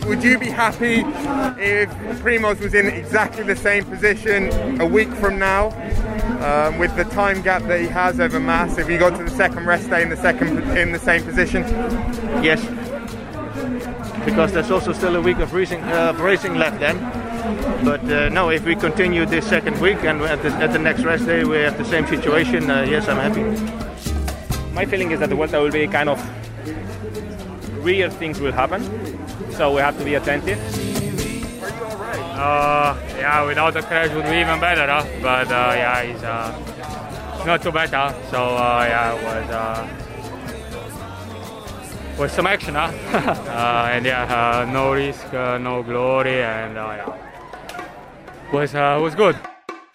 would you be happy if Primoz was in exactly the same position a week from now, with the time gap that he has over Mas? If he got to the second rest day in the same position? Yes, because there's also still a week of racing left then. But no, if we continue this second week and at the next rest day we have the same situation, yes, I'm happy. My feeling is that the Vuelta will be kind of weird things will happen, so we have to be attentive. Yeah, without the crash would be even better, huh? But yeah, it's not too bad, huh? So yeah, it was some action, huh? And yeah, no risk, no glory, and yeah, was good.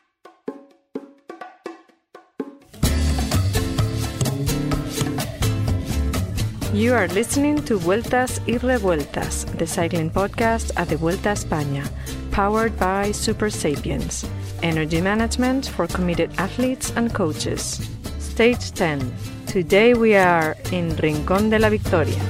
You are listening to Vueltas y Revueltas, the cycling podcast at the Vuelta a España, powered by Super Sapiens, energy management for committed athletes and coaches. Stage 10. Today we are in Rincón de la Victoria.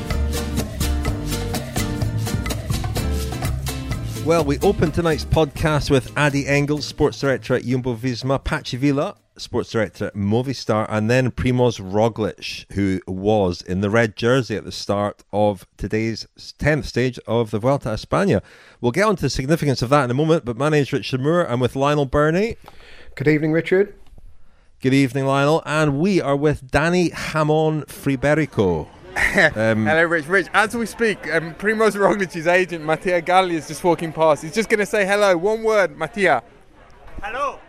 Well, we open tonight's podcast with Adi Engels, sports director at Jumbo-Visma, Patxi Vila, sports director at Movistar, and then Primoz Roglic, who was in the red jersey at the start of today's 10th stage of the Vuelta a España. We'll get on to the significance of that in a moment, but my name's Richard Moore. I'm with Lionel Birnie. Good evening, Richard. Good evening, Lionel. And we are with Danny Hamon Friberico. Hello, Rich. As we speak, Primoz Roglic's agent, Mattia Galli, is just walking past. He's just going to say hello. One word, Mattia. Hello.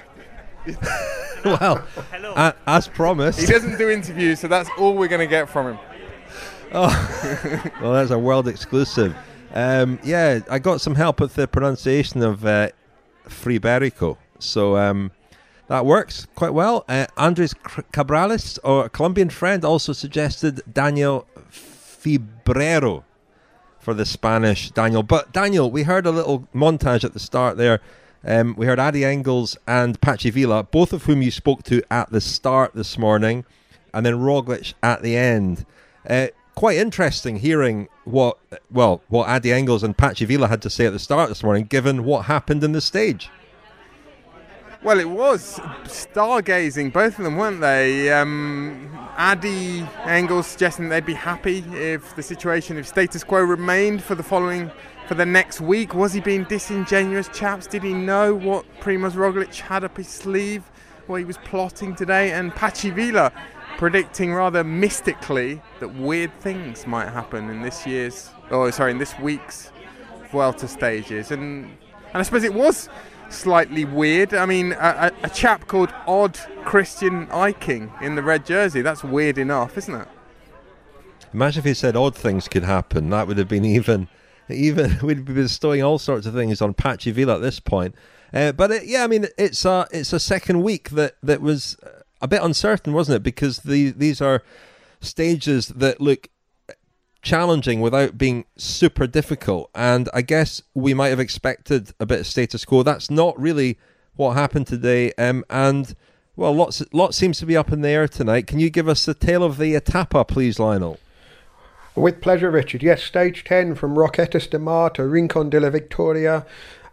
Well, hello. As promised. He doesn't do interviews, so that's all we're going to get from him. Oh, well, that's a world exclusive. Yeah, I got some help with the pronunciation of Friberico, so that works quite well. Andres Cabrales, our Colombian friend, also suggested Daniel Fibrero for the Spanish Daniel. But Daniel, we heard a little montage at the start there. We heard Adi Engels and Patxi Vila, both of whom you spoke to at the start this morning, and then Roglic at the end. Quite interesting hearing what Adi Engels and Patxi Vila had to say at the start this morning, given what happened in the stage. Well, it was stargazing, both of them, weren't they? Adi Engels suggesting they'd be happy if status quo remained for the next week. Was he being disingenuous, chaps? Did he know what Primoz Roglic had up his sleeve, what he was plotting today? And Patxi Vila predicting rather mystically that weird things might happen in this week's Vuelta stages. And I suppose it was slightly weird. I mean, a chap called Odd Christian Eiking in the red jersey, that's weird enough, isn't it? Imagine if he said odd things could happen. That would have been even we'd be bestowing all sorts of things on Patxi Vila at this point. But it's a second week that was a bit uncertain, wasn't it? Because these are stages that look challenging without being super difficult, and I guess we might have expected a bit of status quo. That's not really what happened today, and well, lots seems to be up in the air tonight. Can you give us the tale of the etapa, please, Lionel? With pleasure, Richard. Yes, stage 10 from Roquetas de Mar to Rincón de la Victoria.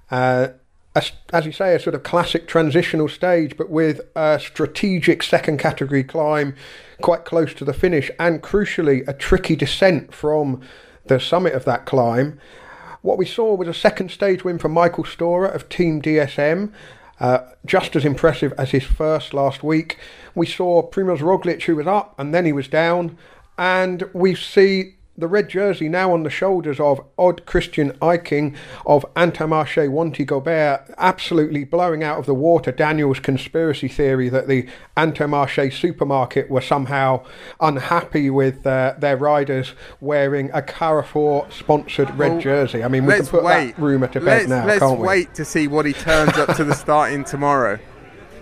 As you say, a sort of classic transitional stage, but with a strategic second category climb quite close to the finish, and crucially a tricky descent from the summit of that climb. What we saw was a second stage win for Michael Storer of Team DSM, just as impressive as his first last week. We saw Primoz Roglic, who was up and then he was down, and we see the red jersey now on the shoulders of Odd Christian Eiking of Intermarché Wanty-Gobert, absolutely blowing out of the water Daniel's conspiracy theory that the Intermarché supermarket were somehow unhappy with their riders wearing a Carrefour-sponsored red jersey. I mean, we can put that rumour to bed now, can't we? Let's wait to see what he turns up to the starting tomorrow.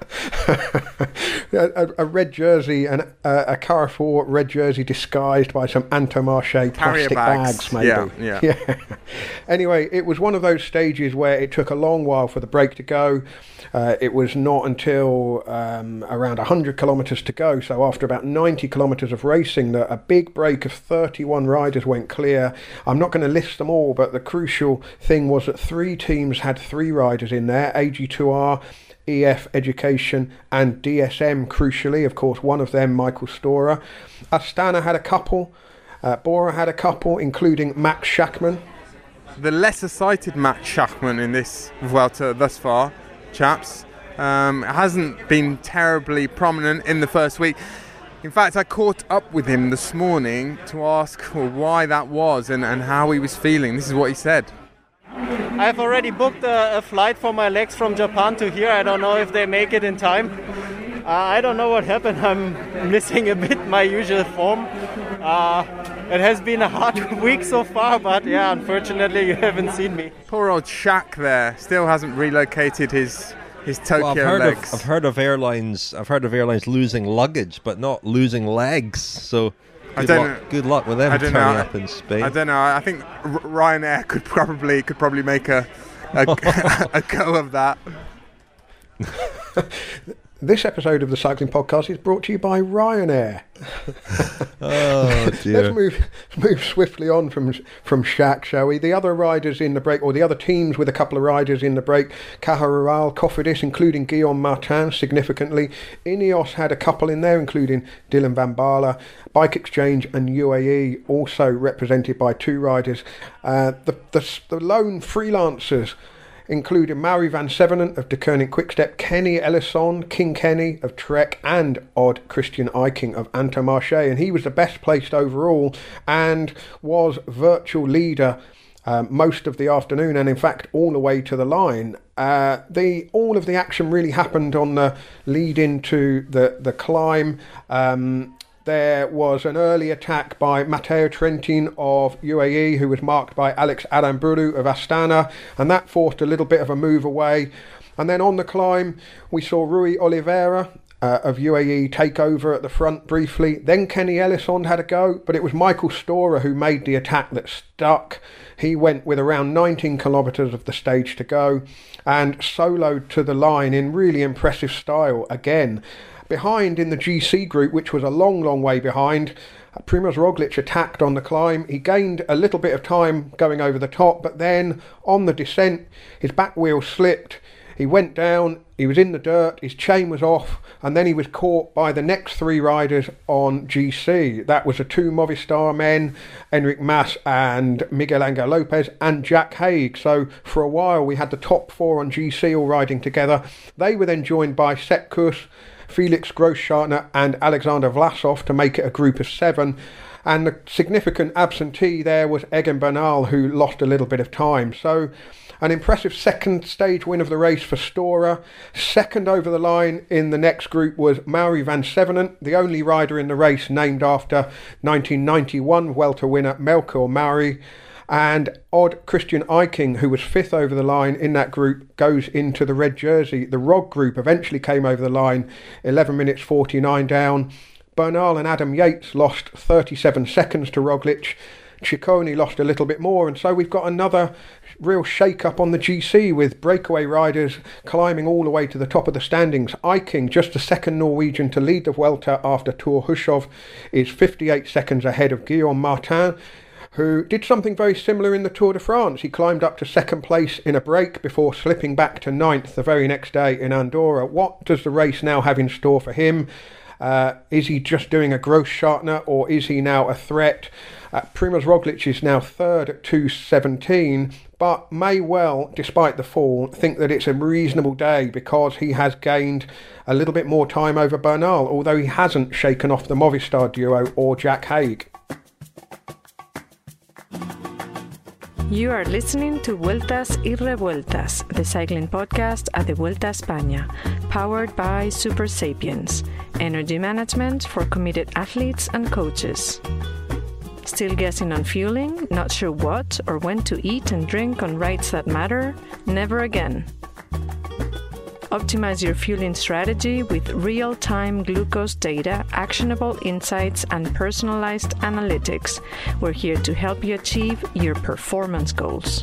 a red jersey and a Carrefour red jersey disguised by some Intermarché plastic bags, maybe. Yeah. Anyway, it was one of those stages where it took a long while for the break to go. It was not until around 100 kilometres to go, so after about 90 kilometres of racing, that a big break of 31 riders went clear. I'm not going to list them all, but the crucial thing was that 3 teams had 3 riders in there, AG2R, EF Education and DSM, crucially. Of course, one of them, Michael Storer. Astana had a couple, Bora had a couple, including Max Schachmann. The lesser-cited Max Schachmann in this Vuelta thus far, chaps, hasn't been terribly prominent in the first week. In fact, I caught up with him this morning to ask why that was and how he was feeling. This is what he said. I've already booked a flight for my legs from Japan to here. I don't know if they make it in time. I don't know what happened. I'm missing a bit my usual form. It has been a hard week so far, but yeah, unfortunately you haven't seen me. Poor old Shaq there still hasn't relocated his Tokyo legs. I've heard of airlines losing luggage, but not losing legs. So good luck with them turning up in Spain. I don't know. I think Ryanair could probably make a go of that. This episode of the Cycling Podcast is brought to you by Ryanair. Oh dear. Let's move swiftly on from Shaq, shall we? The other riders in the break, or the other teams with a couple of riders in the break, Caja Rural, Cofidis, including Guillaume Martin, significantly. Ineos had a couple in there, including Dylan Van Baarle. Bike Exchange and UAE, also represented by 2 riders. The lone freelancers including Mauri van Sevenen of De Koning Quickstep, Kenny Elissonde, King Kenny of Trek, and Odd Christian Eiking of Intermarché, and he was the best placed overall and was virtual leader most of the afternoon, and in fact all the way to the line. All of the action really happened on the lead into the climb. There was an early attack by Matteo Trentin of UAE, who was marked by Alex Aramburu of Astana, and that forced a little bit of a move away. And then on the climb, we saw Rui Oliveira of UAE take over at the front briefly. Then Kenny Elissonde had a go, but it was Michael Storer who made the attack that stuck. He went with around 19 kilometres of the stage to go and soloed to the line in really impressive style again. Behind in the GC group, which was a long way behind, Primož Roglic attacked on the climb. He gained a little bit of time going over the top, but then on the descent, his back wheel slipped. He went down, he was in the dirt, his chain was off, and then he was caught by the next 3 riders on GC. That was the 2 Movistar men, Enric Mas and Miguel Angel Lopez, and Jack Haig. So for a while we had the top 4 on GC all riding together. They were then joined by Sepp Kuss, Felix Großschartner and Alexander Vlasov to make it a group of 7. And the significant absentee there was Egan Bernal, who lost a little bit of time. So an impressive second stage win of the race for Storer. Second over the line in the next group was Mauri van Sevenen, the only rider in the race named after 1991 Vuelta winner Melchior Mauri. And Odd Christian Eiking, who was 5th over the line in that group, goes into the red jersey. The ROG group eventually came over the line 11 minutes 49 down. Bernal and Adam Yates lost 37 seconds to Roglic. Ciccone lost a little bit more, and so we've got another real shake-up on the GC with breakaway riders climbing all the way to the top of the standings. Eiking, just the second Norwegian to lead the Vuelta after Thor Hushovd, is 58 seconds ahead of Guillaume Martin, who did something very similar in the Tour de France. He climbed up to 2nd place in a break before slipping back to 9th the very next day in Andorra. What does the race now have in store for him? Is he just doing a Großschartner, or is he now a threat? Primož Roglic is now 3rd at 2:17, but may well, despite the fall, think that it's a reasonable day because he has gained a little bit more time over Bernal, although he hasn't shaken off the Movistar duo or Jack Haig. You are listening to Vueltas y Revueltas, the cycling podcast at the Vuelta a España, powered by Super Sapiens, energy management for committed athletes and coaches. Still guessing on fueling, not sure what or when to eat and drink on rides that matter? Never again. Optimize your fueling strategy with real-time glucose data, actionable insights, and personalized analytics. We're here to help you achieve your performance goals.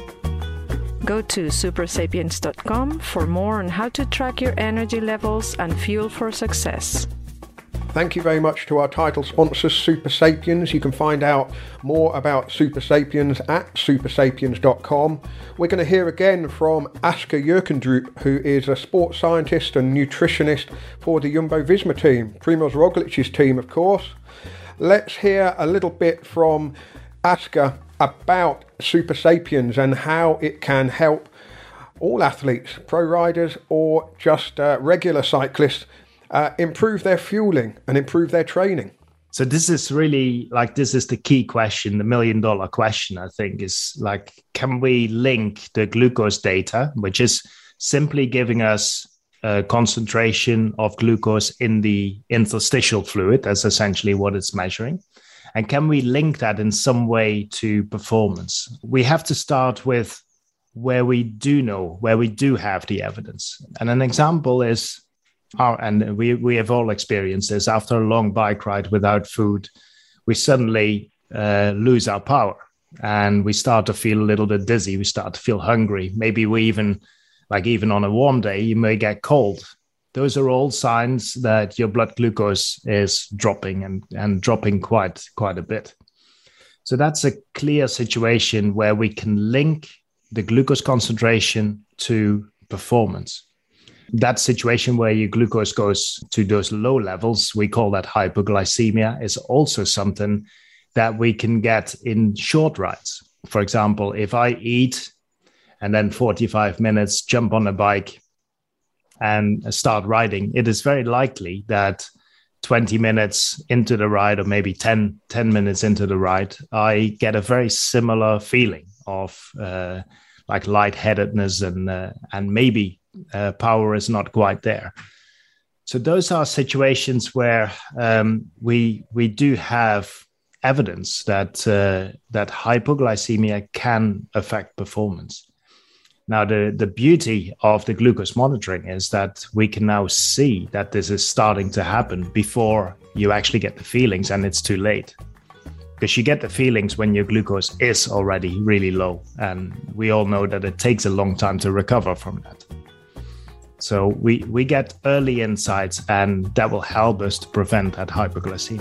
Go to supersapiens.com for more on how to track your energy levels and fuel for success. Thank you very much to our title sponsors, Super Sapiens. You can find out more about Super Sapiens at supersapiens.com. We're going to hear again from Asker Jørkendrup, who is a sports scientist and nutritionist for the Jumbo-Visma team, Primož Roglic's team, of course. Let's hear a little bit from Asker about Super Sapiens and how it can help all athletes, pro riders or just regular cyclists, improve their fueling and improve their training. So this is really this is the key question, the $1 million question, I think, is can we link the glucose data, which is simply giving us a concentration of glucose in the interstitial fluid, that's essentially what it's measuring. And can we link that in some way to performance? We have to start with where we do know, where we do have the evidence. And an example is, and we have all experienced this, after a long bike ride without food, we suddenly lose our power and we start to feel a little bit dizzy. We start to feel hungry. Maybe we even on a warm day, you may get cold. Those are all signs that your blood glucose is dropping and dropping quite a bit. So that's a clear situation where we can link the glucose concentration to performance. That situation where your glucose goes to those low levels, we call that hypoglycemia, is also something that we can get in short rides. For example, if I eat and then 45 minutes, jump on a bike and start riding, it is very likely that 20 minutes into the ride, or maybe 10 minutes into the ride, I get a very similar feeling of lightheadedness and maybe power is not quite there. So those are situations where we do have evidence that hypoglycemia can affect performance. Now, the beauty of the glucose monitoring is that we can now see that this is starting to happen before you actually get the feelings, and it's too late. Because you get the feelings when your glucose is already really low. And we all know that it takes a long time to recover from that. So we get early insights, and that will help us to prevent that hypoglycemia.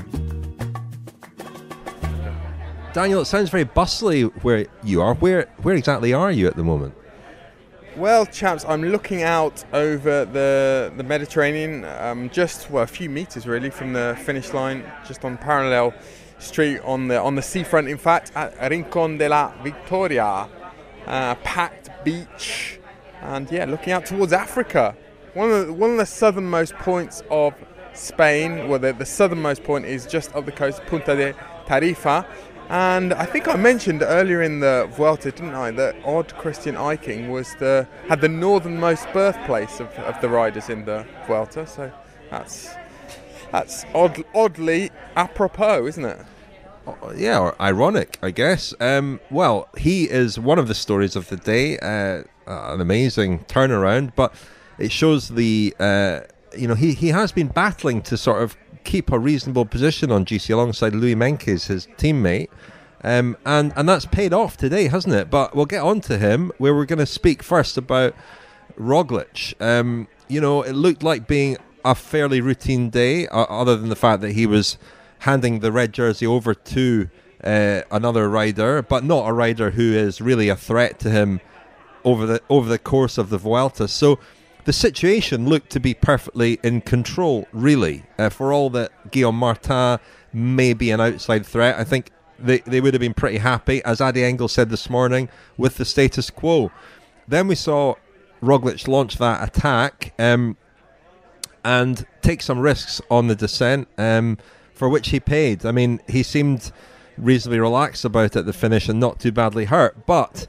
Daniel, it sounds very bustly where you are. Where exactly are you at the moment? Well, chaps, I'm looking out over the Mediterranean, just a few meters really from the finish line, just on parallel street on the seafront. In fact, at Rincón de la Victoria, packed beach, and looking out towards Africa. One of the southernmost points of Spain. Well, the southernmost point is just up the coast, Punta de Tarifa. And I think I mentioned earlier in the Vuelta, didn't I, that Odd Christian Eiking had the northernmost birthplace of the riders in the Vuelta. So that's oddly apropos, isn't it? Yeah, or ironic, I guess. Well, he is one of the stories of the day. An amazing turnaround, but it shows he has been battling to sort of keep a reasonable position on GC alongside Louis Meintjes, his teammate, and that's paid off today, hasn't it? But we'll get on to him, where we're going to speak first about Roglic. It looked like being a fairly routine day, other than the fact that he was handing the red jersey over to another rider, but not a rider who is really a threat to him over the course of the Vuelta. So the situation looked to be perfectly in control, really. For all that Guillaume Martin may be an outside threat, I think they would have been pretty happy, as Adi Engel said this morning, with the status quo. Then we saw Roglic launch that attack and take some risks on the descent, for which he paid. I mean, he seemed reasonably relaxed about it at the finish and not too badly hurt. But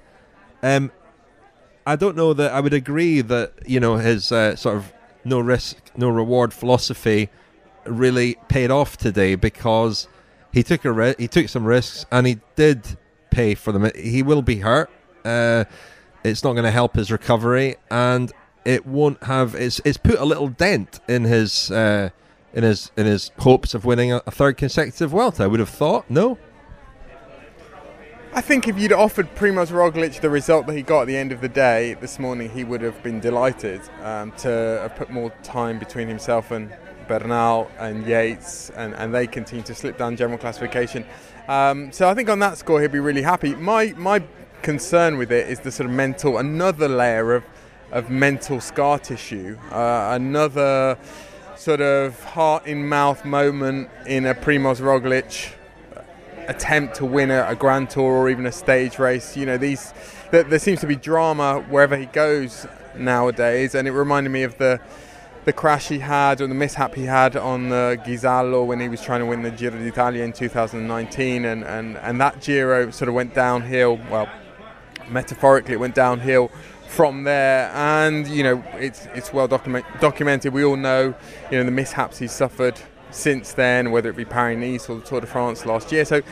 I don't know that I would agree that, his sort of no risk, no reward philosophy really paid off today, because he took some risks and he did pay for them. He will be hurt. It's not going to help his recovery, and it won't have. It's put a little dent in his hopes of winning a third consecutive Vuelta. I would have thought. No. I think if you'd offered Primoz Roglic the result that he got at the end of the day this morning, he would have been delighted to have put more time between himself and Bernal and Yates, and they continue to slip down general classification. So I think on that score he'll be really happy. My concern with it is the sort of another layer of mental scar tissue, another sort of heart-in-mouth moment in a Primoz Roglic attempt to win a Grand Tour or even a stage race. There seems to be drama wherever he goes nowadays, and it reminded me of the crash he had, or the mishap he had on the Ghisallo when he was trying to win the Giro d'Italia in 2019, and that Giro sort of went downhill. Well, metaphorically it went downhill from there, and it's well documented. We all know the mishaps he's suffered since then, whether it be Paris-Nice or the Tour de France last year. So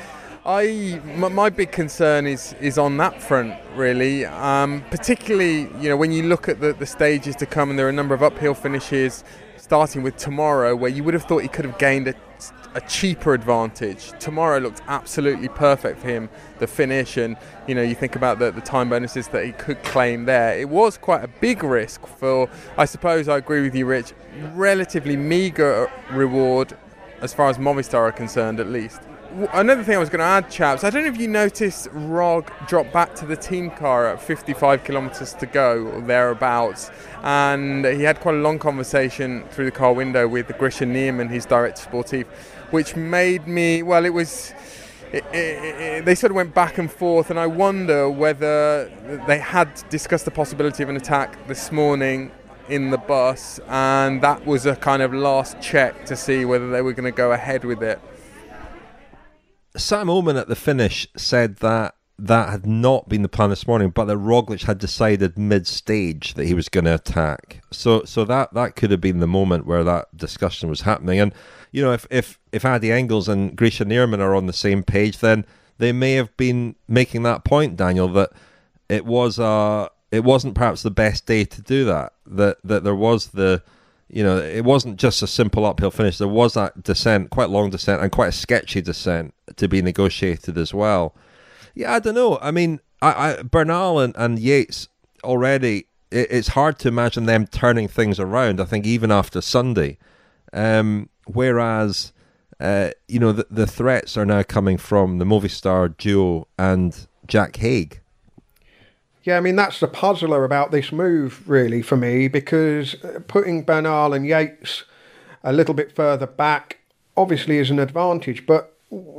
my big concern is on that front, really, particularly when you look at the stages to come, and there are a number of uphill finishes starting with tomorrow where you would have thought he could have gained a cheaper advantage. Tomorrow looked absolutely perfect for him, the finish, and you think about the time bonuses that he could claim there. It was quite a big risk for, I suppose I agree with you, Rich, relatively meagre reward as far as Movistar are concerned, at least. Another thing I was going to add, chaps, I don't know if you noticed Rog drop back to the team car at 55 kilometres to go, or thereabouts, and he had quite a long conversation through the car window with Grisha Nierman, his director sportif, which made me, well, they sort of went back and forth, and I wonder whether they had discussed the possibility of an attack this morning in the bus, and that was a kind of last check to see whether they were going to go ahead with it. Sam Oman at the finish said that had not been the plan this morning, but that Roglic had decided mid-stage that he was going to attack. So that could have been the moment where that discussion was happening. And if Adi Engels and Grisha Nierman are on the same page, then they may have been making that point, Daniel, that it wasn't perhaps the best day to do that. That there was it wasn't just a simple uphill finish. There was that descent, quite long descent, and quite a sketchy descent to be negotiated as well. Yeah, I don't know. I mean, Bernal and Yates already, it's hard to imagine them turning things around, I think, even after Sunday. Whereas, the threats are now coming from the Movistar duo and Jack Haig. Yeah, I mean, that's the puzzler about this move, really, for me, because putting Bernal and Yates a little bit further back obviously is an advantage, but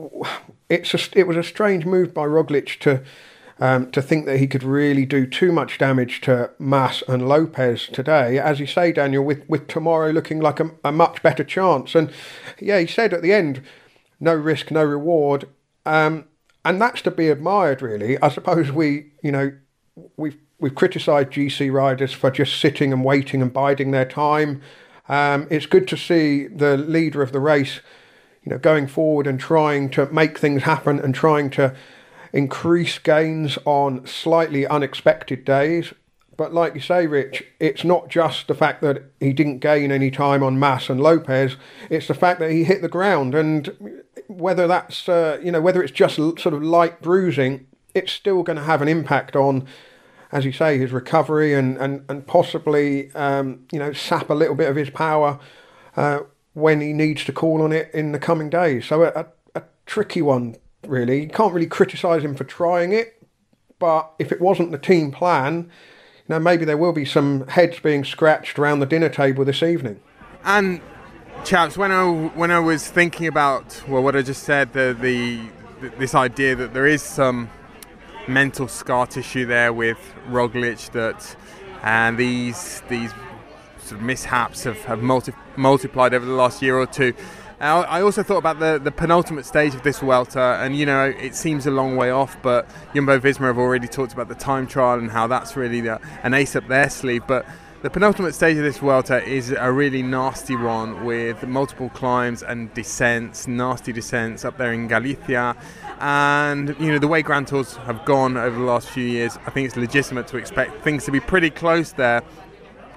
it was a strange move by Roglic to think that he could really do too much damage to Mas and Lopez today. As you say, Daniel, with tomorrow looking like a much better chance. And yeah, he said at the end, no risk, no reward. And that's to be admired, really. I suppose we've criticised GC riders for just sitting and waiting and biding their time. It's good to see the leader of the race, going forward and trying to make things happen and trying to increase gains on slightly unexpected days. But like you say, Rich, it's not just the fact that he didn't gain any time on Mas and Lopez. It's the fact that he hit the ground, and whether that's whether it's just sort of light bruising, it's still going to have an impact on, as you say, his recovery and possibly sap a little bit of his power when he needs to call on it in the coming days. So a tricky one, really. You can't really criticise him for trying it, but if it wasn't the team plan, maybe there will be some heads being scratched around the dinner table this evening. And chaps, when I was thinking about what I just said, this idea that there is some mental scar tissue there with Roglic, and these sort of mishaps have multiplied over the last year or two. I also thought about the penultimate stage of this Vuelta, and it seems a long way off, but Jumbo-Visma have already talked about the time trial and how that's really an ace up their sleeve. But the penultimate stage of this Vuelta is a really nasty one with multiple climbs and descents, nasty descents up there in Galicia. And the way Grand Tours have gone over the last few years, I think it's legitimate to expect things to be pretty close there.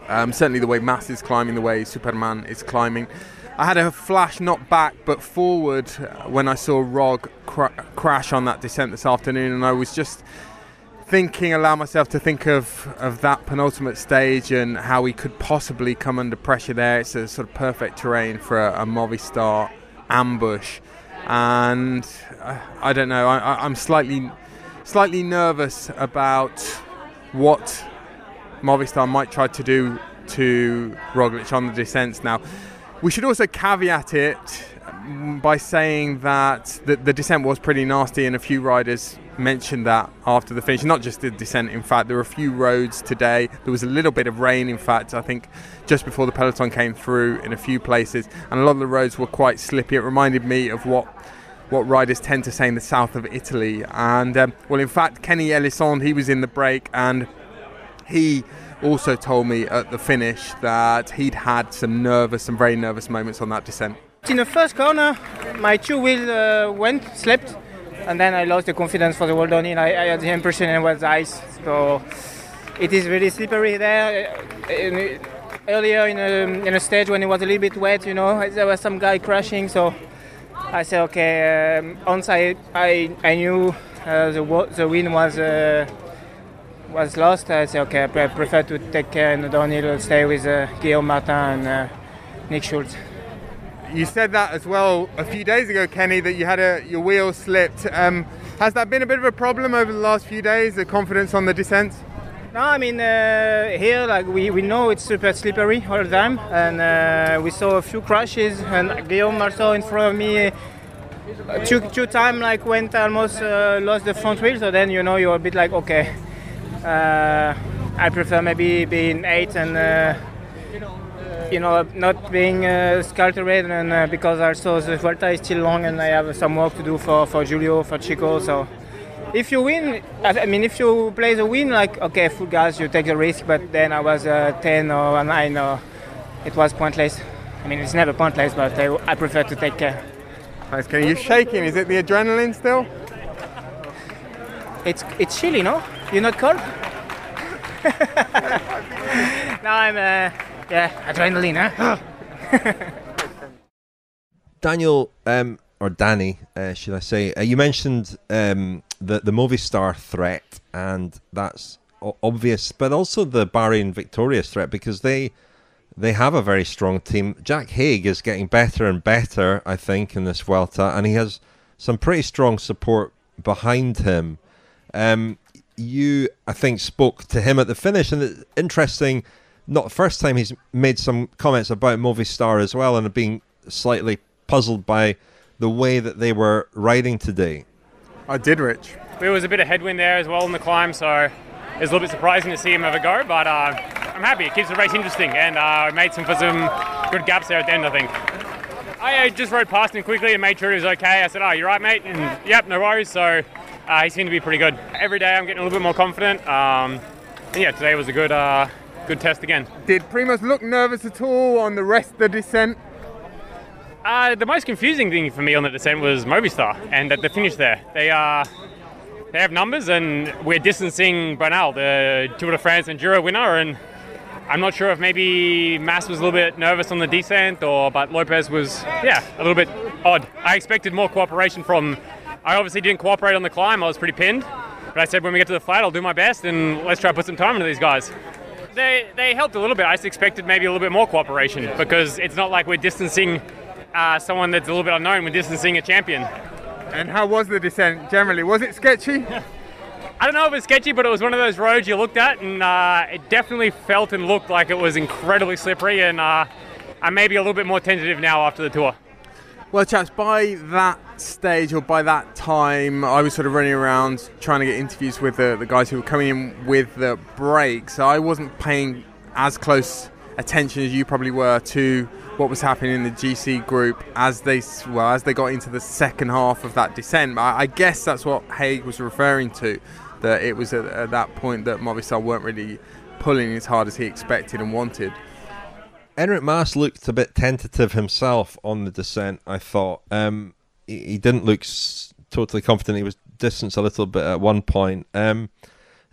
certainly the way Mas is climbing, the way Superman is climbing. I had a flash not back but forward when I saw Rog crash on that descent this afternoon, and I was just allow myself to think of that penultimate stage and how he could possibly come under pressure there. It's a sort of perfect terrain for a Movistar ambush, and I don't know, I'm slightly nervous about what Movistar might try to do to Roglic on the descents. Now, we should also caveat it by saying that the descent was pretty nasty, and a few riders mentioned that after the finish. Not just the descent, in fact. There were a few roads today. There was a little bit of rain, in fact, I think just before the peloton came through in a few places, and a lot of the roads were quite slippy. It reminded me of what riders tend to say in the south of Italy. And, well, in fact, Kenny Elissonde, he was in the break, and he also told me at the finish that he'd had some very nervous moments on that descent. In the first corner, my two-wheel slipped, and then I lost the confidence for the wall downhill. I had the impression it was ice, so it is really slippery there. Earlier in a stage when it was a little bit wet, there was some guy crashing, so I said, okay, once I knew the wind was lost, I said, okay, I prefer to take care in the downhill, stay with Guillaume Martin and Nick Schultz. You said that as well a few days ago, Kenny, that you had your wheel slipped. Has that been a bit of a problem over the last few days, the confidence on the descents? No, I mean, here, we know it's super slippery all the time, and we saw a few crashes, and Guillaume Martin in front of me two times, went almost lost the front wheel, so then, you're a bit like, okay, I prefer maybe being 8 and, not being scaltered, and because also the Vuelta is still long and I have some work to do for Julio, for Chico, so if you win, if you play the win, okay, full gas, you take the risk, but then I was 10 or 9, it was pointless. It's never pointless, but I prefer to take care. Thanks, Kenny. You're shaking, is it the adrenaline still? It's chilly, no? You're not cold? No, I'm, adrenaline, huh? Daniel, or Danny, should I say, you mentioned the Movistar threat, and that's obvious, but also the Bahrain Victorious threat, because they have a very strong team. Jack Haig is getting better and better, I think, in this Vuelta, and he has some pretty strong support behind him. You, I think, spoke to him at the finish, and it's interesting, not the first time he's made some comments about Movistar as well, and being slightly puzzled by the way that they were riding today. I did, Rich. There was a bit of headwind there as well in the climb, so it was a little bit surprising to see him have a go, but I'm happy. It keeps the race interesting, and I made some good gaps there at the end, I think. I just rode past him quickly and made sure he was okay. I said, "Oh, you right, mate?" And yep, no worries. So he seemed to be pretty good. Every day I'm getting a little bit more confident. And yeah, today was a good test again. Did Primoz look nervous at all on the rest of the descent? The most confusing thing for me on the descent was Movistar, and at the finish there. They have numbers, and we're distancing Bernal, the Tour de France Enduro winner, and I'm not sure if maybe Mas was a little bit nervous on the descent, but Lopez was, a little bit odd. I expected more cooperation I obviously didn't cooperate on the climb. I was pretty pinned, but I said when we get to the flat, I'll do my best, and let's try to put some time into these guys. They helped a little bit. I just expected maybe a little bit more cooperation, because it's not like we're distancing someone that's a little bit unknown. We're distancing a champion. And how was the descent generally? Was it sketchy? I don't know if it was sketchy, but it was one of those roads you looked at, and it definitely felt and looked like it was incredibly slippery, and I'm maybe a little bit more tentative now after the tour. Well, chaps, by that stage or by that time, I was sort of running around trying to get interviews with the guys who were coming in with the break, so I wasn't paying as close attention as you probably were to what was happening in the GC group as they got into the second half of that descent. I guess that's what Haig was referring to, that it was at that point that Movistar weren't really pulling as hard as he expected and wanted. Enric Mas looked a bit tentative himself on the descent, I thought. He didn't look totally confident. He was distanced a little bit at one point.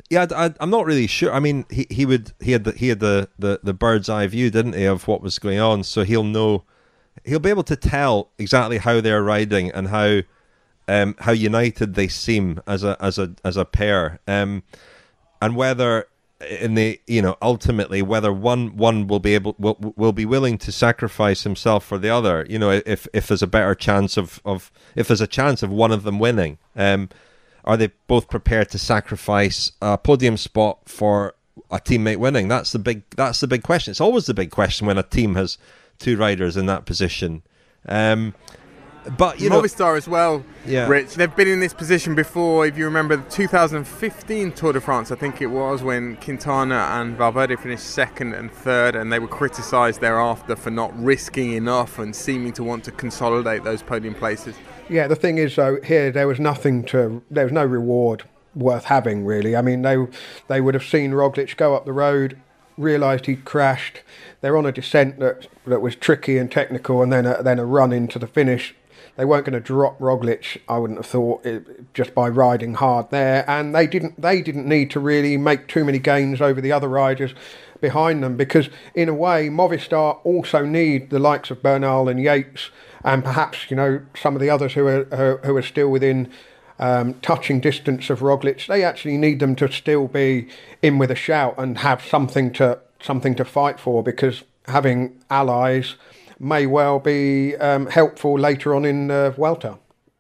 Yeah, I'm not really sure. I mean, he had the bird's eye view, didn't he, of what was going on? So he'll be able to tell exactly how they're riding and how united they seem as a pair, and whether ultimately whether one will be willing to sacrifice himself for the other. If there's a better chance of if there's a chance of one of them winning. Are they both prepared to sacrifice a podium spot for a teammate winning? That's the big question. It's always the big question when a team has two riders in that position. But Movistar as well, yeah. Rich. They've been in this position before. If you remember the 2015 Tour de France, I think it was, when Quintana and Valverde finished second and third, and they were criticised thereafter for not risking enough and seeming to want to consolidate those podium places. Yeah, the thing is, though, here there was no reward worth having, really. I mean, they would have seen Roglic go up the road, realised he'd crashed. They're on a descent that was tricky and technical, and then a run into the finish. They weren't going to drop Roglic, I wouldn't have thought, just by riding hard there. And they didn't need to really make too many gains over the other riders behind them, because in a way, Movistar also need the likes of Bernal and Yates, and perhaps some of the others who are still within touching distance of Roglic. They actually need them to still be in with a shout and have something to fight for, because having allies may well be helpful later on in Vuelta.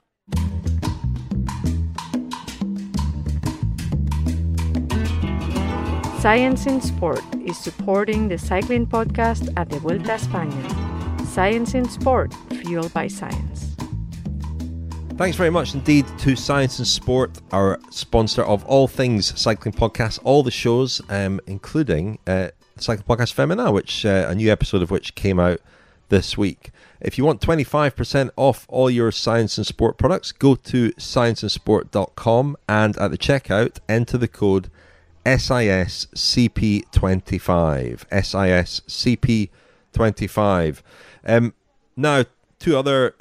Science in Sport is supporting the cycling podcast at the Vuelta a España. Science in Sport, fueled by science. Thanks very much indeed to Science in Sport, our sponsor of all things cycling podcasts, all the shows, including the Cycling Podcast Femina, which a new episode of which came out this week. If you want 25% off all your Science and Sport products, go to scienceandsport.com and at the checkout enter the code SISCP25. SISCP25. Now, two other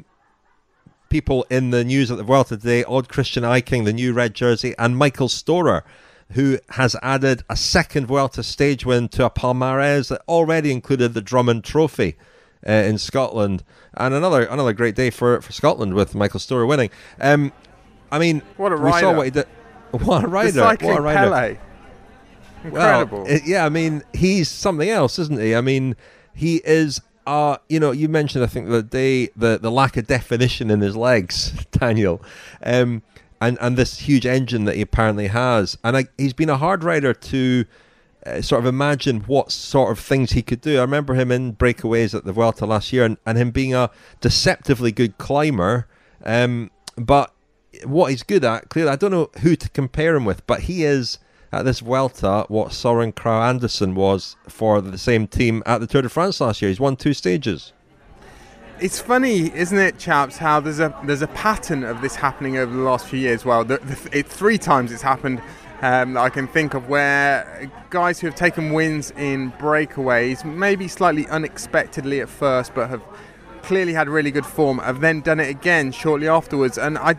people in the news at the Vuelta today: Odd Christian Eiking, the new red jersey, and Michael Storer, who has added a second Vuelta stage win to a palmarès that already included the Drummond Trophy in Scotland, and another great day for Scotland with Michael Storer winning. I mean, what a rider! We saw what he did. What a rider! The cycling what a rider! Pele. Incredible. Well, yeah, I mean, he's something else, isn't he? I mean, he is. You mentioned, I think, the lack of definition in his legs, Daniel, and this huge engine that he apparently has, and he's been a hard rider to sort of imagine what sort of things he could do. I remember him in breakaways at the Vuelta last year, and him being a deceptively good climber, but what he's good at, clearly, I don't know who to compare him with, but he is at this Vuelta what Soren Kragh Andersen was for the same team at the Tour de France last year. He's won 2 stages. It's funny, isn't it, chaps, how there's a pattern of this happening over the last few years. Well, 3 times it's happened that I can think of, where guys who have taken wins in breakaways, maybe slightly unexpectedly at first, but have clearly had really good form, have then done it again shortly afterwards. And I'm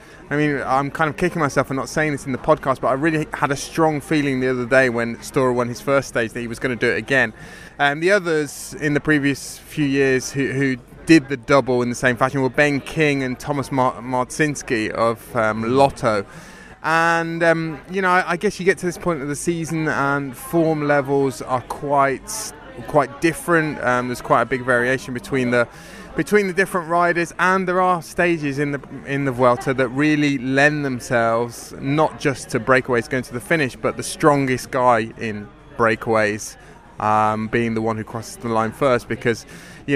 kind of kicking myself for not saying this in the podcast, but I really had a strong feeling the other day when Storer won his first stage that he was going to do it again. The others in the previous few years who did the double in the same fashion were Ben King and Thomas Marcinski of Lotto. And, I guess you get to this point of the season and form levels are quite different. There's quite a big variation between the different riders, and there are stages in the Vuelta that really lend themselves not just to breakaways going to the finish, but the strongest guy in breakaways being the one who crosses the line first, because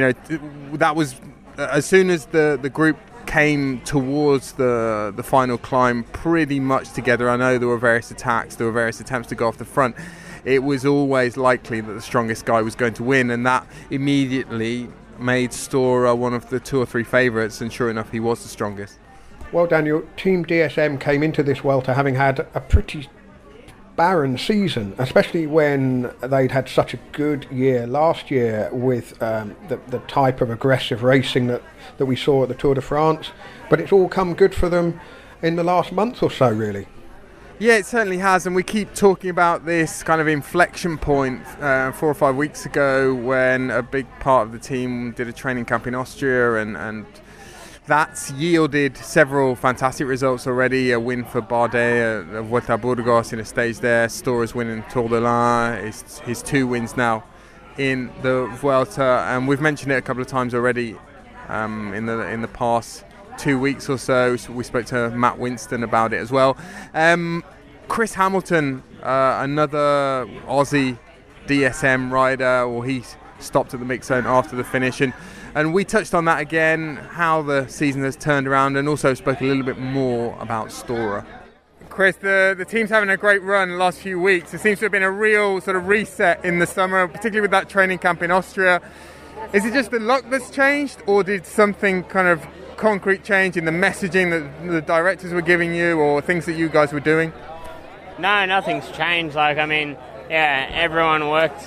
that was as soon as the group came towards the final climb pretty much together. I know there were various attempts to go off the front. It was always likely that the strongest guy was going to win, and that immediately made Storer one of the 2 or 3 favourites, and sure enough, he was the strongest. Well, Daniel, Team DSM came into this Vuelta having had a pretty barren season, especially when they'd had such a good year last year with the type of aggressive racing that we saw at the Tour de France. But it's all come good for them in the last month or so, really. Yeah, it certainly has, and we keep talking about this kind of inflection point 4 or 5 weeks ago when a big part of the team did a training camp in Austria, and that's yielded several fantastic results already. A win for Bardet at Vuelta a Burgos in a stage there, Stora's win in Tour de l'Ain, his 2 wins now in the Vuelta, and we've mentioned it a couple of times already in the past 2 weeks or so. We spoke to Matt Winston about it as well. Chris Hamilton, another Aussie DSM rider, well, he stopped at the mix zone after the finish, and we touched on that again, how the season has turned around, and also spoke a little bit more about Stora. Chris, the team's having a great run the last few weeks. There seems to have been a real sort of reset in the summer, particularly with that training camp in Austria. Is it just the luck that's changed, or did something kind of concrete change in the messaging that the directors were giving you, or things that you guys were doing? No, nothing's changed. Everyone worked,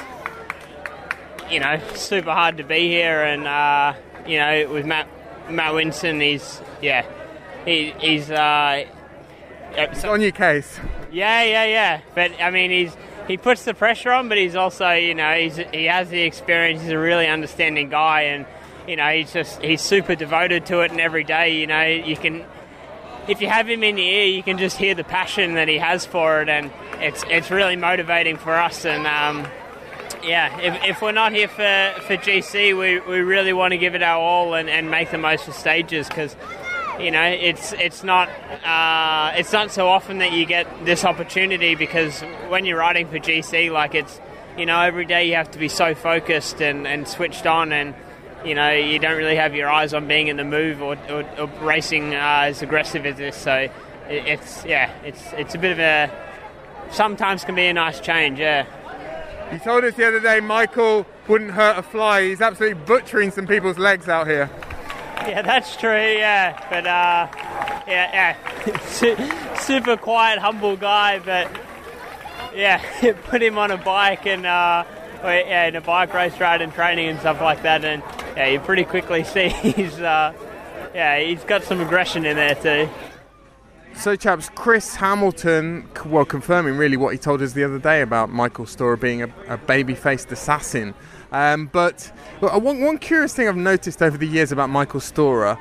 super hard to be here, and with Matt Winston, he's on your case. Yeah. But I mean, he puts the pressure on, but he's also, he has the experience. He's a really understanding guy, and he's super devoted to it, and every day, you can, if you have him in your ear, you can just hear the passion that he has for it, and it's really motivating for us. And if we're not here for GC, we really want to give it our all and make the most of stages, because it's not so often that you get this opportunity, because when you're riding for GC, every day you have to be so focused and switched on, and you don't really have your eyes on being in the move or racing as aggressive as this. So it's a bit of a, sometimes can be a nice change. Yeah. You told us the other day Michael wouldn't hurt a fly. He's absolutely butchering some people's legs out here. Yeah, that's true. Yeah, but super quiet, humble guy. But put him on a bike and in a bike race ride and training and stuff like that, and you pretty quickly see he's got some aggression in there too. So, chaps, Chris Hamilton, confirming really what he told us the other day about Michael Stora being a baby-faced assassin. But one curious thing I've noticed over the years about Michael Stora,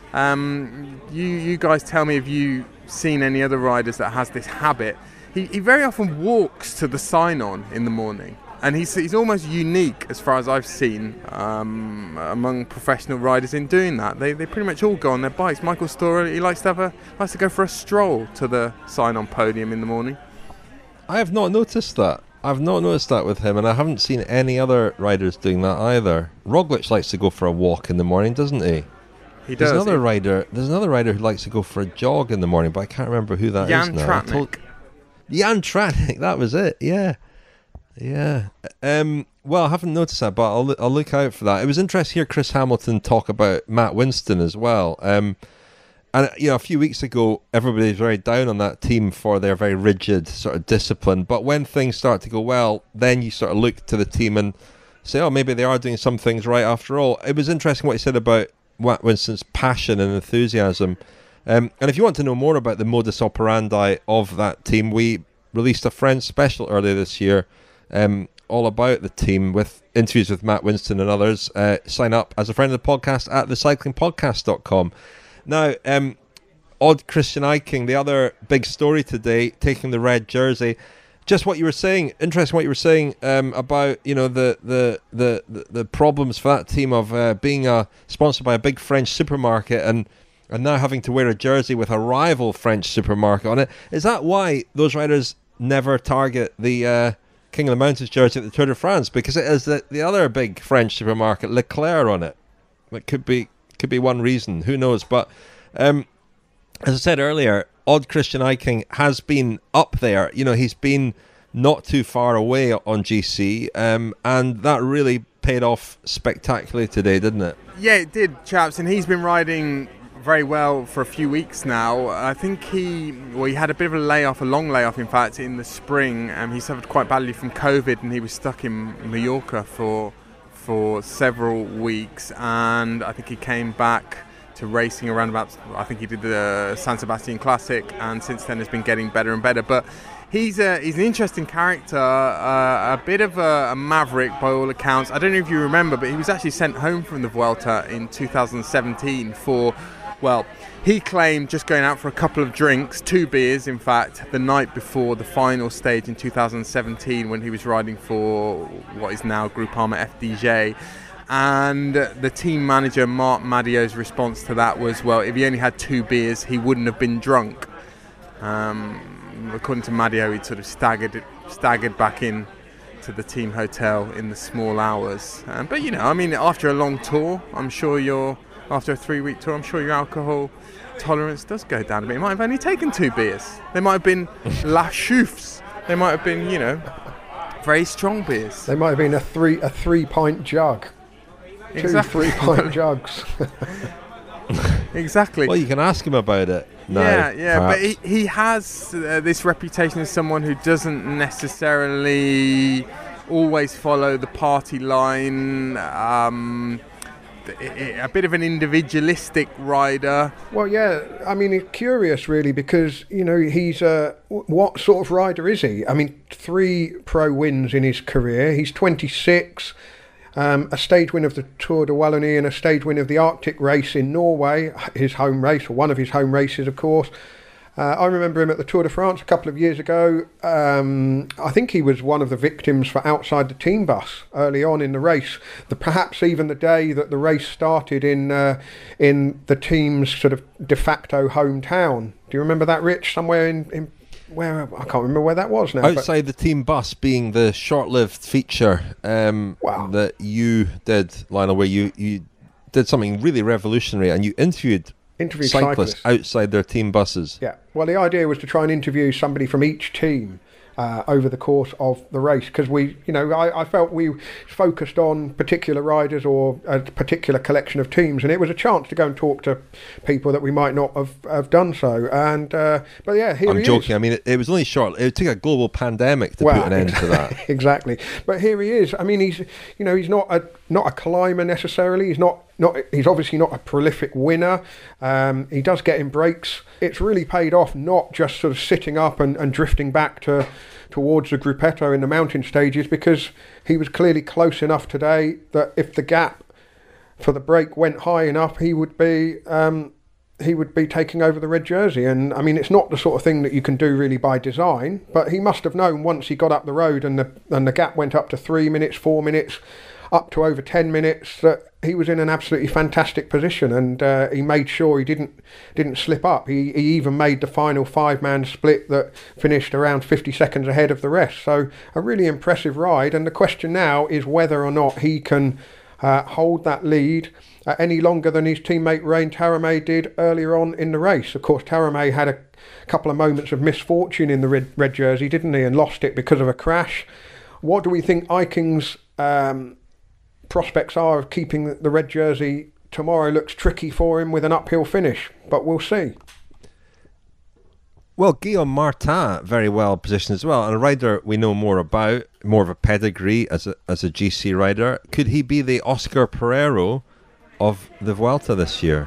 you guys tell me if you've seen any other riders that has this habit. He very often walks to the sign-on in the morning, and he's almost unique as far as I've seen among professional riders in doing that. They pretty much all go on their bikes. Michael Stora, he likes to go for a stroll to the sign-on podium in the morning. I have not noticed that. I've not noticed that with him, and I haven't seen any other riders doing that either. Roglic likes to go for a walk in the morning, doesn't he? He does. There's another rider who likes to go for a jog in the morning, but I can't remember who that is now. Jan Tratnik, that was it. Yeah. Well, I haven't noticed that, but I'll look out for that. It was interesting to hear Chris Hamilton talk about Matt Winston as well. And a few weeks ago, everybody was very down on that team for their very rigid sort of discipline. But when things start to go well, then you sort of look to the team and say, oh, maybe they are doing some things right after all. It was interesting what he said about Matt Winston's passion and enthusiasm. And if you want to know more about the modus operandi of that team, we released a Friends special earlier this year, all about the team, with interviews with Matt Winston and others. Sign up as a friend of the podcast at thecyclingpodcast.com. Now, Odd Christian Eiking, the other big story today, taking the red jersey. Just what you were saying, interesting what you were saying about the problems for that team of being sponsored by a big French supermarket and now having to wear a jersey with a rival French supermarket on it. Is that why those riders never target the King of the Mountains jersey at the Tour de France? Because it has the other big French supermarket, Leclerc, on it. It could be one reason. Who knows? But as I said earlier, Odd Christian Eiking has been up there. He's been not too far away on GC, and that really paid off spectacularly today, didn't it? Yeah, it did, chaps, and he's been riding very well for a few weeks now. I think he had a bit of a long layoff in fact in the spring, and he suffered quite badly from COVID, and he was stuck in Mallorca for several weeks, and I think he came back racing around about, I think he did the San Sebastian Classic, and since then has been getting better and better. But he's an interesting character, a bit of a maverick by all accounts. I don't know if you remember, but he was actually sent home from the Vuelta in 2017 for, well, he claimed just going out for a couple of drinks, 2 beers in fact, the night before the final stage in 2017 when he was riding for what is now Groupama FDJ. And the team manager, Marc Madiot's response to that was, well, if he only had 2 beers, he wouldn't have been drunk. According to Madiot, he'd sort of staggered back in to the team hotel in the small hours. But, you know, I mean, after a long tour, after a 3-week tour, I'm sure your alcohol tolerance does go down a bit. He might have only taken 2 beers. They might have been La Chouffes. They might have been, you know, very strong beers. They might have been a 3-pint jug. Exactly. 2 3-pint jugs. Exactly. Well, you can ask him about it. Yeah, perhaps. but he has this reputation as someone who doesn't necessarily always follow the party line. A bit of an individualistic rider. Well, yeah, I mean, it's curious really because, you know, he's what sort of rider is he? I mean, 3 pro wins in his career. He's 26. A stage win of the Tour de Wallonie and a stage win of the Arctic race in Norway, his home race, or one of his home races, of course. I remember him at the Tour de France a couple of years ago. I think he was one of the victims for outside the team bus early on in the race. Perhaps even the day that the race started in the team's sort of de facto hometown. Do you remember that, Rich? Somewhere in where, I can't remember where that was now. Outside the team bus being the short-lived feature that you did, Lionel, where you did something really revolutionary and you interviewed cyclists outside their team buses. Yeah, well, the idea was to try and interview somebody from each team over the course of the race, because I felt we focused on particular riders or a particular collection of teams, and it was a chance to go and talk to people that we might not have done so. And but yeah, here I'm joking. I mean, it was only short. It took a global pandemic to put an end to that. Exactly. But here he is. I mean, he's not a climber necessarily. He's obviously not a prolific winner. He does get in breaks. It's really paid off, not just sort of sitting up and drifting back towards the Gruppetto in the mountain stages, because he was clearly close enough today that if the gap for the break went high enough, he would be taking over the red jersey. And I mean, it's not the sort of thing that you can do really by design, but he must have known once he got up the road and the gap went up to 3 minutes, 4 minutes, up to over 10 minutes, that he was in an absolutely fantastic position, and he made sure he didn't slip up. He even made the final 5-man split that finished around 50 seconds ahead of the rest. So a really impressive ride, and the question now is whether or not he can hold that lead any longer than his teammate Rein Taaramäe did earlier on in the race. Of course, Taaramäe had a couple of moments of misfortune in the red jersey, didn't he, and lost it because of a crash. What do we think Eiking's prospects are of keeping the red jersey tomorrow? Looks tricky for him with an uphill finish, but we'll see. Well, Guillaume Martin very well positioned as well, and a rider we know more about, more of a pedigree as a GC rider. Could he be the Oscar Pereiro of the Vuelta this year?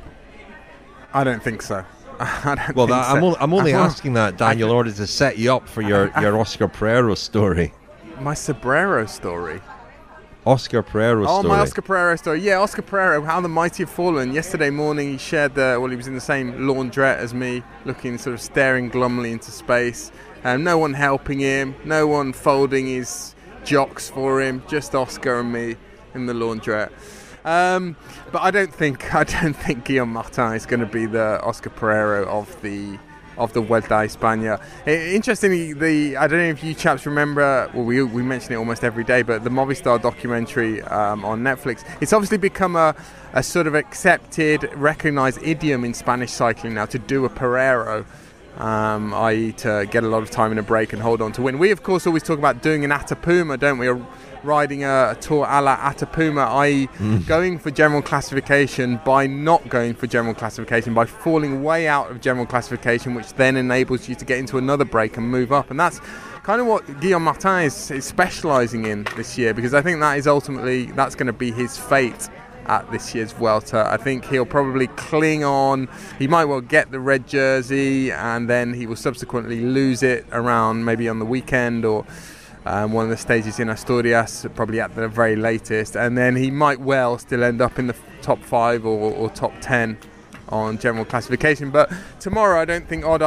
I don't think so. I'm only asking that, Daniel, in order to set you up for your Oscar Pereiro story. My Sobrero story. Oscar Pereiro story. Oh, my Oscar Pereiro story. Yeah, Oscar Pereiro, how the mighty have fallen. Yesterday morning he shared he was in the same laundrette as me, looking, sort of staring glumly into space. No one helping him, no one folding his jocks for him, just Oscar and me in the laundrette. But I don't think Guillaume Martin is going to be the Oscar Pereiro of the Vuelta a España. Interestingly, I don't know if you chaps remember, well, we mention it almost every day, but the Movistar documentary on Netflix, it's obviously become a sort of accepted, recognised idiom in Spanish cycling now to do a Pereiro, i.e. to get a lot of time in a break and hold on to win. We, of course, always talk about doing an Atapuma, don't we? Riding a Tour a la Atapuma, i.e. going for general classification by not going for general classification, by falling way out of general classification, which then enables you to get into another break and move up. And that's kind of what Guillaume Martin is specialising in this year, because I think that is ultimately, that's going to be his fate at this year's Vuelta. I think he'll probably cling on. He might well get the red jersey, and then he will subsequently lose it around maybe on the weekend or one of the stages in Asturias, probably at the very latest, and then he might well still end up in the top 5 or top 10 on general classification. But tomorrow I don't think Odd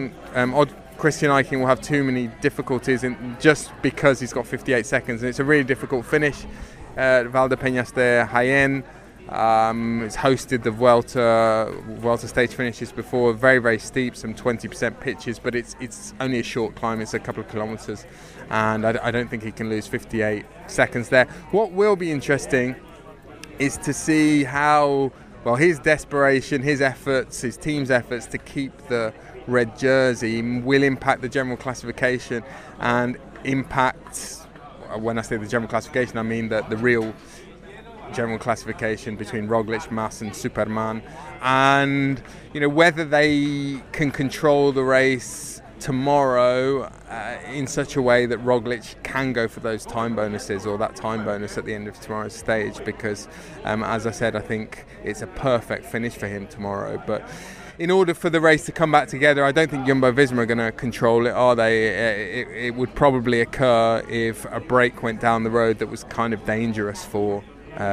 Christian Eiking will have too many difficulties just because he's got 58 seconds, and it's a really difficult finish. Valdepeñas de Jaén. It's hosted the Vuelta stage finishes before, very, very steep, some 20% pitches, but it's only a short climb, it's a couple of kilometres, and I don't think he can lose 58 seconds there. What will be interesting is to see how, well, his desperation, his efforts, his team's efforts to keep the red jersey will impact the general classification and impact, when I say the general classification, I mean the real general classification between Roglic, Mas and Superman, and whether they can control the race tomorrow in such a way that Roglic can go for those time bonuses or that time bonus at the end of tomorrow's stage, because as I said, I think it's a perfect finish for him tomorrow. But in order for the race to come back together, I don't think Jumbo-Visma are going to control it, are they? It would probably occur if a break went down the road that was kind of dangerous for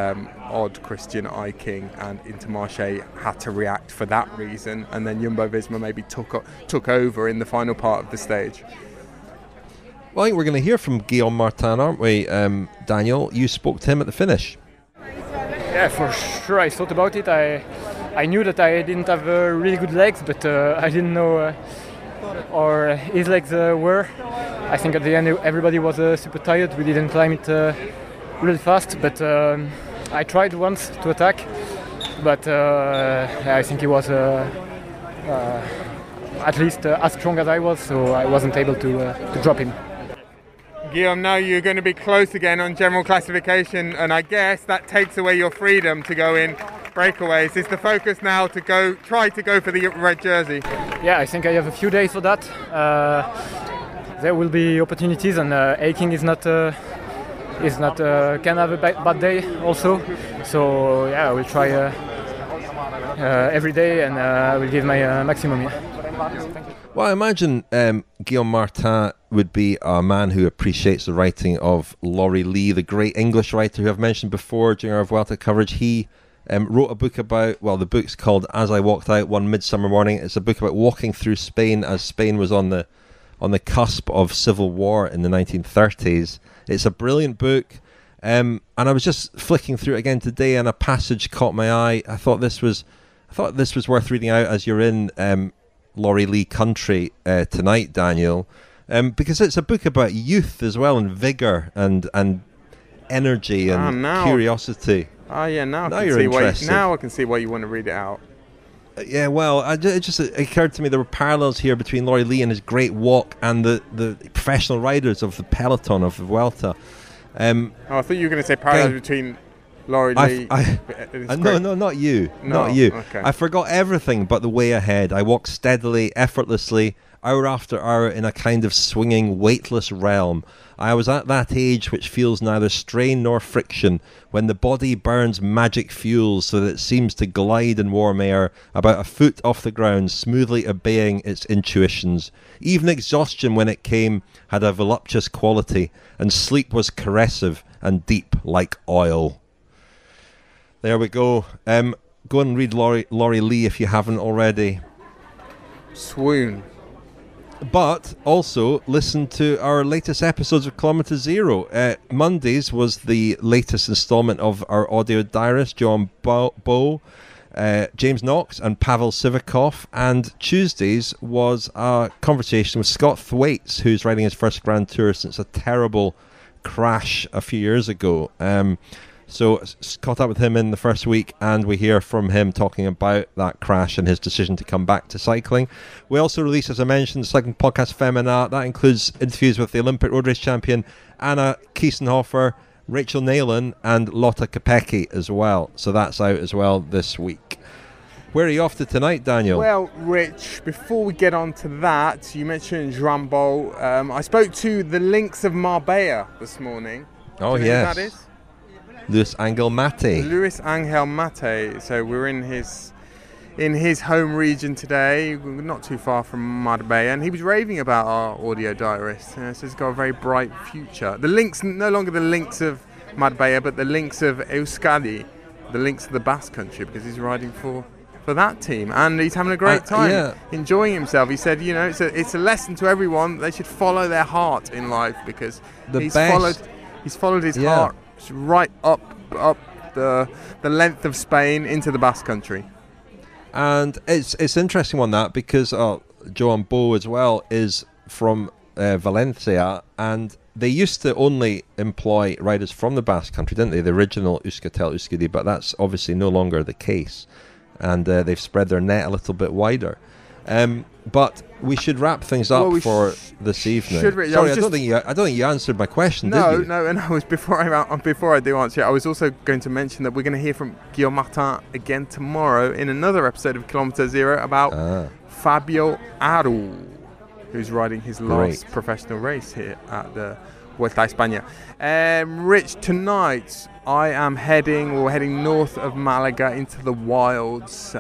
Odd Christian Eiking, and Intermarché had to react for that reason, and then Jumbo-Visma maybe took over in the final part of the stage. Well, I think we're going to hear from Guillaume Martin, aren't we, Daniel? You spoke to him at the finish. Yeah, for sure. I thought about it. I knew that I didn't have really good legs, but I didn't know or his legs were. I think at the end everybody was super tired. We didn't climb it really fast, but I tried once to attack, but I think he was at least as strong as I was, so I wasn't able to drop him. Guillaume, now you're going to be close again on general classification, and I guess that takes away your freedom to go in breakaways. Is the focus now to try to go for the red jersey? Yeah, I think I have a few days for that. There will be opportunities, and Eiking is not can have a bad day also. So yeah, I will try every day, and I will give my maximum here. Well, I imagine Guillaume Martin would be a man who appreciates the writing of Laurie Lee, the great English writer who I've mentioned before during our Vuelta coverage. He wrote a book about, well, the book's called As I Walked Out One Midsummer Morning. It's a book about walking through Spain as Spain was on the cusp of civil war in the 1930s. It's a brilliant book, and I was just flicking through it again today, and a passage caught my eye. I thought this was worth reading out as you're in Laurie Lee country tonight, Daniel, because it's a book about youth as well, and vigour and energy and curiosity. Oh yeah, now you're interested. Now I can see why you want to read it out. Yeah, well, it just occurred to me there were parallels here between Laurie Lee and his great walk and the professional riders of the peloton of the Vuelta. I thought you were going to say parallels between Laurie Lee. No, not you. Not you. Okay. I forgot everything but the way ahead. I walked steadily, effortlessly, hour after hour in a kind of swinging, weightless realm. I was at that age which feels neither strain nor friction, when the body burns magic fuels so that it seems to glide in warm air, about a foot off the ground, smoothly obeying its intuitions. Even exhaustion, when it came, had a voluptuous quality, and sleep was caressive and deep like oil. There we go. Go and read Laurie Lee if you haven't already. Swoon. But also listen to our latest episodes of Kilometre Zero. Mondays was the latest instalment of our audio diarist, John Bowe, James Knox and Pavel Sivakov. And Tuesdays was a conversation with Scott Thwaites, who's riding his first Grand Tour since a terrible crash a few years ago. So caught up with him in the first week, and we hear from him talking about that crash and his decision to come back to cycling. We also release, as I mentioned, the Cycling Podcast Femina. That includes interviews with the Olympic road race champion Anna Kiesenhofer, Rachel Neylan and Lotta Kopecky as well. So that's out as well this week. Where are you off to tonight, Daniel? Well, Rich, before we get on to that, you mentioned Joan Bowe. I spoke to the Lynx of Marbella this morning. Oh, Do you know who that is? Luis Angel Mate. Luis Angel Mate. So we're in his home region today, not too far from Marbella, and he was raving about our audio diarist. So he's got a very bright future. The links, no longer the links of Marbella, but the links of Euskadi, the links of the Basque Country, because he's riding for that team, and he's having a great time, enjoying himself. He said, you know, it's a lesson to everyone. They should follow their heart in life, because he's followed his heart right up the length of Spain into the Basque Country. And it's interesting on that, because Joan Bo as well is from Valencia, and they used to only employ riders from the Basque Country, didn't they? The original Euskaltel Euskadi, but that's obviously no longer the case, and they've spread their net a little bit wider. But we should wrap things up for this evening. Sorry, I don't think you answered my question. Did you? No. And before I do answer it, I was also going to mention that we're going to hear from Guillaume Martin again tomorrow in another episode of Kilometer Zero about Fabio Aru, who's riding his last professional race here at the Vuelta a España. Rich, tonight we're heading north of Malaga into the wilds,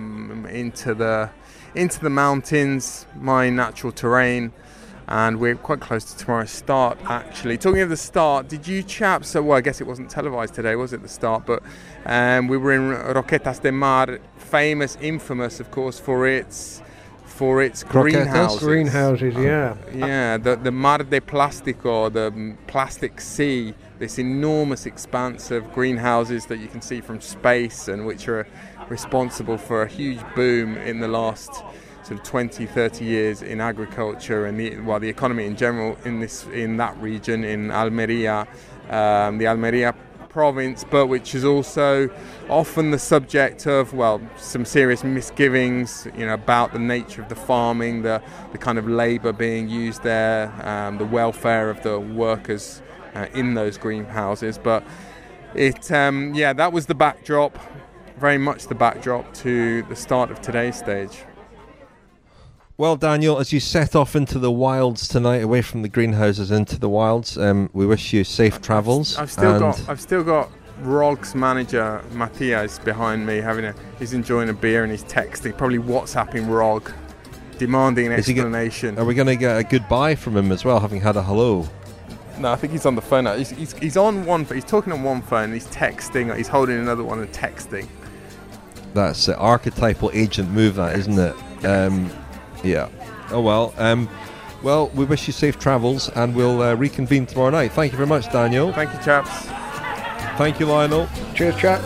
into the mountains, my natural terrain, and we're quite close to tomorrow's start, actually. Talking of the start, did you chaps, well, I guess it wasn't televised today, was it, the start, but we were in Roquetas de Mar, infamous, of course, for its greenhouses. Greenhouses, yeah. Yeah, the Mar de Plástico, the plastic sea, this enormous expanse of greenhouses that you can see from space, and which are responsible for a huge boom in the last sort of 20-30 years in agriculture and the economy in general in that region, in Almeria, the Almeria province, but which is also often the subject of, well, some serious misgivings, you know, about the nature of the farming, the kind of labour being used there, the welfare of the workers in those greenhouses. But that was the backdrop, very much the backdrop to the start of today's stage. Well, Daniel, as you set off into the wilds tonight, away from the greenhouses into the wilds, we wish you safe travels. I've still got ROG's manager Matthias behind me. He's enjoying a beer and he's texting, probably WhatsApping ROG, demanding an explanation. Are we going to get a goodbye from him as well, having had a hello? No, I think he's on the phone now. He's on one. He's talking on one phone. He's texting. He's holding another one and texting. That's an archetypal agent move, that, isn't it? Yeah. Oh well. Well, we wish you safe travels, and we'll reconvene tomorrow night. Thank you very much, Daniel. Thank you, chaps. Thank you, Lionel. Cheers, chaps.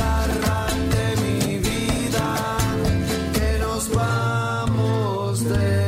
Stay